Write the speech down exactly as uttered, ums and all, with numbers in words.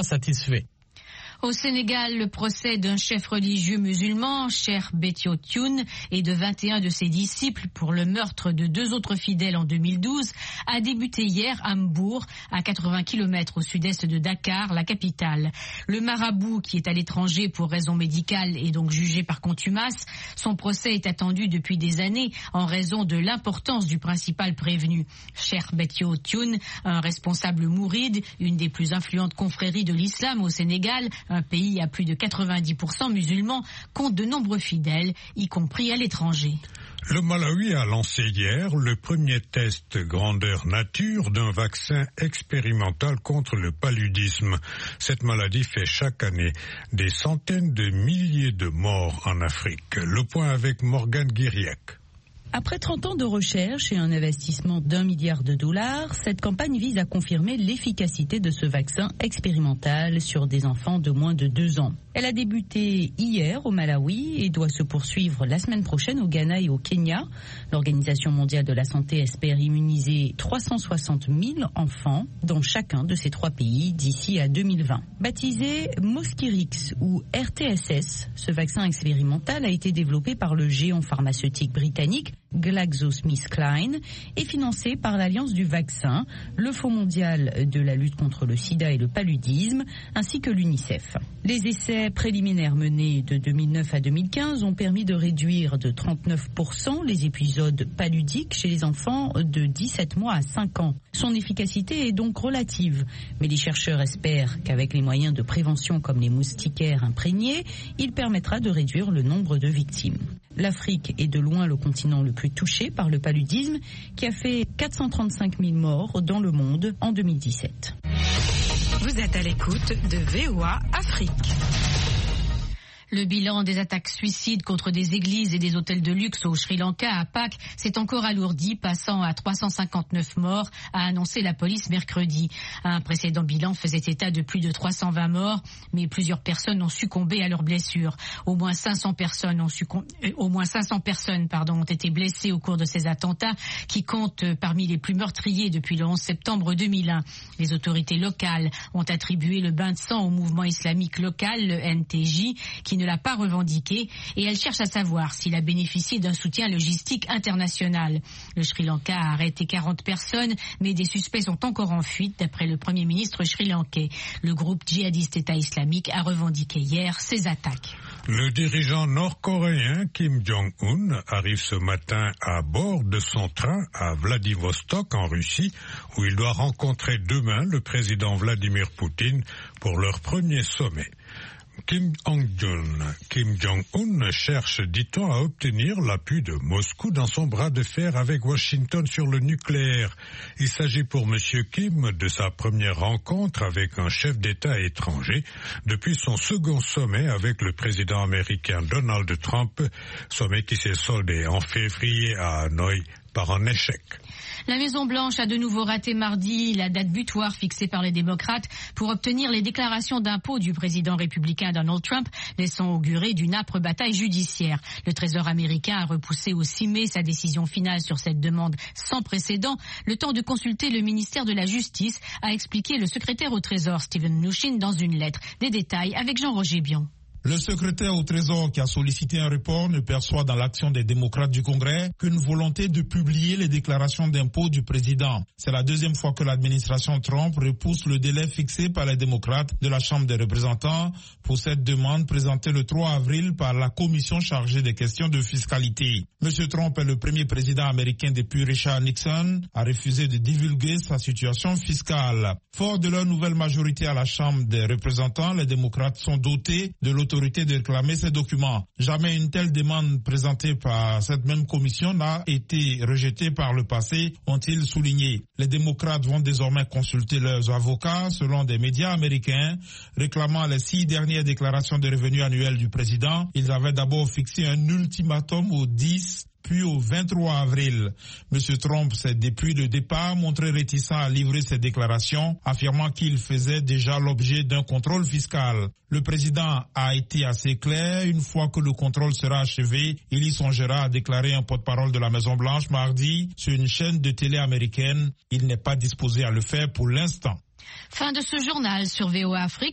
satisfait. Au Sénégal, le procès d'un chef religieux musulman, Cheikh Béthio Thioune, et de vingt et un de ses disciples pour le meurtre de deux autres fidèles en deux mille douze a débuté hier à Mbour, à quatre-vingts kilomètres au sud-est de Dakar, la capitale. Le marabout, qui est à l'étranger pour raison médicale et donc jugé par contumace, son procès est attendu depuis des années en raison de l'importance du principal prévenu. Cheikh Béthio Thioune, un responsable mouride, une des plus influentes confréries de l'islam au Sénégal, un pays à plus de quatre-vingt-dix pour cent musulmans, compte de nombreux fidèles, y compris à l'étranger. Le Malawi a lancé hier le premier test grandeur nature d'un vaccin expérimental contre le paludisme. Cette maladie fait chaque année des centaines de milliers de morts en Afrique. Le point avec Morgane Guiriac. Après trente ans de recherche et un investissement d'un milliard de dollars, cette campagne vise à confirmer l'efficacité de ce vaccin expérimental sur des enfants de moins de deux ans. Elle a débuté hier au Malawi et doit se poursuivre la semaine prochaine au Ghana et au Kenya. L'Organisation mondiale de la santé espère immuniser trois cent soixante mille enfants dans chacun de ces trois pays d'ici à deux mille vingt. Baptisé Mosquirix ou R T S S, ce vaccin expérimental a été développé par le géant pharmaceutique britannique GlaxoSmithKline et financé par l'Alliance du vaccin, le Fonds mondial de la lutte contre le sida et le paludisme, ainsi que l'UNICEF. Les essais préliminaires menés de deux mille neuf à deux mille quinze ont permis de réduire de trente-neuf pour cent les épisodes paludiques chez les enfants de dix-sept mois à cinq ans. Son efficacité est donc relative, mais les chercheurs espèrent qu'avec les moyens de prévention comme les moustiquaires imprégnés, il permettra de réduire le nombre de victimes. L'Afrique est de loin le continent le plus touché par le paludisme, qui a fait quatre cent trente-cinq mille morts dans le monde en deux mille dix-sept. Vous êtes à l'écoute de V O A Afrique. Le bilan des attaques suicides contre des églises et des hôtels de luxe au Sri Lanka à Pâques s'est encore alourdi, passant à trois cent cinquante-neuf morts, a annoncé la police mercredi. Un précédent bilan faisait état de plus de trois cent vingt morts, mais plusieurs personnes ont succombé à leurs blessures. Au moins cinq cents personnes ont succom... euh, au moins cinq cents personnes, pardon, ont été blessées au cours de ces attentats, qui comptent parmi les plus meurtriers depuis le onze septembre deux mille un. Les autorités locales ont attribué le bain de sang au mouvement islamique local, le N T J, qui ne l'a pas revendiqué, et elle cherche à savoir s'il a bénéficié d'un soutien logistique international. Le Sri Lanka a arrêté quarante personnes, mais des suspects sont encore en fuite, d'après le Premier ministre sri-lankais. Le groupe djihadiste État islamique a revendiqué hier ces attaques. Le dirigeant nord-coréen Kim Jong-un arrive ce matin à bord de son train à Vladivostok en Russie, où il doit rencontrer demain le président Vladimir Poutine pour leur premier sommet. Kim Jong-un, Kim Jong-un cherche, dit-on, à obtenir l'appui de Moscou dans son bras de fer avec Washington sur le nucléaire. Il s'agit pour M. Kim de sa première rencontre avec un chef d'État étranger depuis son second sommet avec le président américain Donald Trump, sommet qui s'est soldé en février à Hanoï par un échec. La Maison-Blanche a de nouveau raté mardi la date butoir fixée par les démocrates pour obtenir les déclarations d'impôts du président républicain Donald Trump, laissant augurer d'une âpre bataille judiciaire. Le Trésor américain a repoussé au six mai sa décision finale sur cette demande sans précédent, le temps de consulter le ministère de la Justice, a expliqué le secrétaire au Trésor Steven Mnuchin dans une lettre. Des détails avec Jean-Roger Bion. Le secrétaire au Trésor qui a sollicité un report ne perçoit dans l'action des démocrates du Congrès qu'une volonté de publier les déclarations d'impôts du président. C'est la deuxième fois que l'administration Trump repousse le délai fixé par les démocrates de la Chambre des représentants pour cette demande présentée le trois avril par la commission chargée des questions de fiscalité. Monsieur Trump est le premier président américain depuis Richard Nixon à refuser de divulguer sa situation fiscale. Fort de leur nouvelle majorité à la Chambre des représentants, les démocrates sont dotés de l'autorité de réclamer ces documents. Jamais une telle demande présentée par cette même commission n'a été rejetée par le passé, ont-ils souligné. Les démocrates vont désormais consulter leurs avocats, selon des médias américains, réclamant les six dernières déclarations de revenus annuels du président. Ils avaient d'abord fixé un ultimatum au dix puis au vingt-trois avril. Monsieur Trump s'est depuis le départ montré réticent à livrer ses déclarations, affirmant qu'il faisait déjà l'objet d'un contrôle fiscal. Le président a été assez clair, une fois que le contrôle sera achevé, il y songera, a déclaré un porte-parole de la Maison-Blanche mardi sur une chaîne de télé américaine. Il n'est pas disposé à le faire pour l'instant. Fin de ce journal sur V O A Afrique.